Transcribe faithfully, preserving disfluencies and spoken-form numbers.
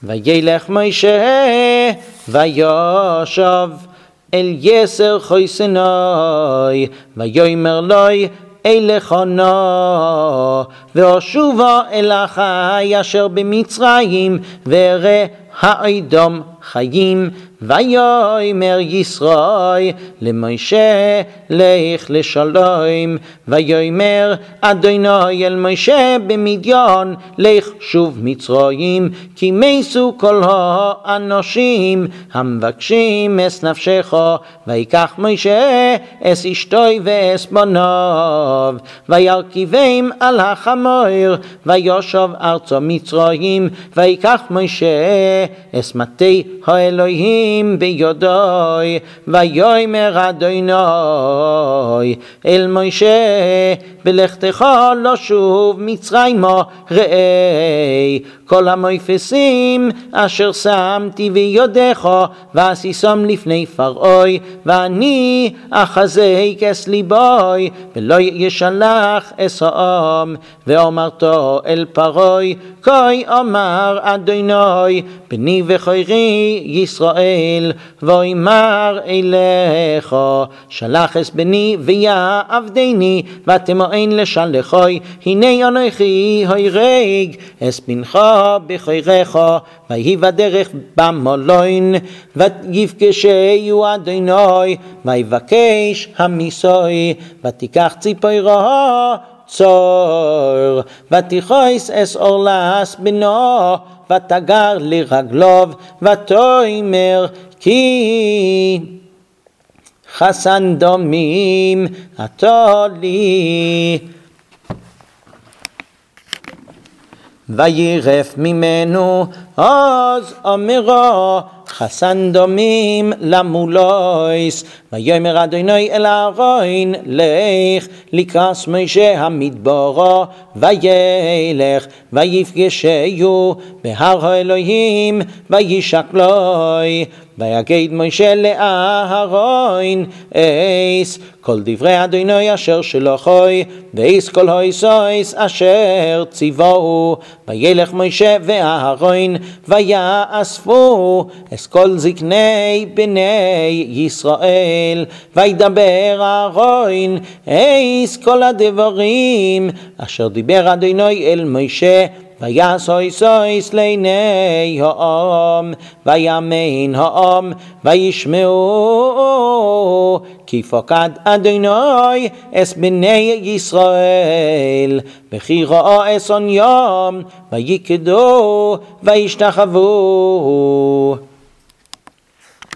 וילך מוישה וישב אל יסר חוי סיני ויאמר לו אלך נא ואשובה אל אחי אשר במצרים ואראה האדום חיים ויאמר ישראל למוישה לך לשלום ויאמר אדוני אל מוישה במדיין לך שוב מצרים כי מסו כל האנשים המבקשים את נפשך ויקח מוישה את אשתו ואת בניו וירכיבם על החמור וישב ארצה מצרים ויקח מוישה את מטה האלוהים בידי ויאמר אדוני אל מוישה בלכתך לשוב מצרימה ראה כל המויפסים אשר שמתי בידיך ועשיסם לפני פרעה ואני אחזק את ליבי ולא ישלח את העם ואמרת אל פרעה כה אמר אדוני בני וחיירי ישראל ואמר אליך שלח את בני ויעבדני ותמאן לשלחי הנה אנוכי הרג את בנך בחייך ויהי בדרך במלון ויפגשהו אדוני ויבקש המיסוי ותיקח ציפורה צור ותכעס את אורלס בנו ותגר לרגליו ותאמר כי חסן דמים אתה לי וירף ממנו אז אמרה חסן דמים למולויס ויאמר אדוני אל אהרון לך לקראת מוישה המדברה וילך ויפגשהו בהר האלוהים וישק לו ויגיד מוישה לאהרון אס כל דברי אדוני אשר שלחי ואס כל העשות אשר ציווהו וילך מוישה ואהרון ויאספו את כל זקני בני ישראל וידבר אהרון אס כל הדברים אשר דיבר אדוני אל מוישה ויעשו סויס לעיני העם ויאמן העם וישמעו כי פקד אדוני את בני ישראל וכי ראה את עוניים ויקדו וישתחוו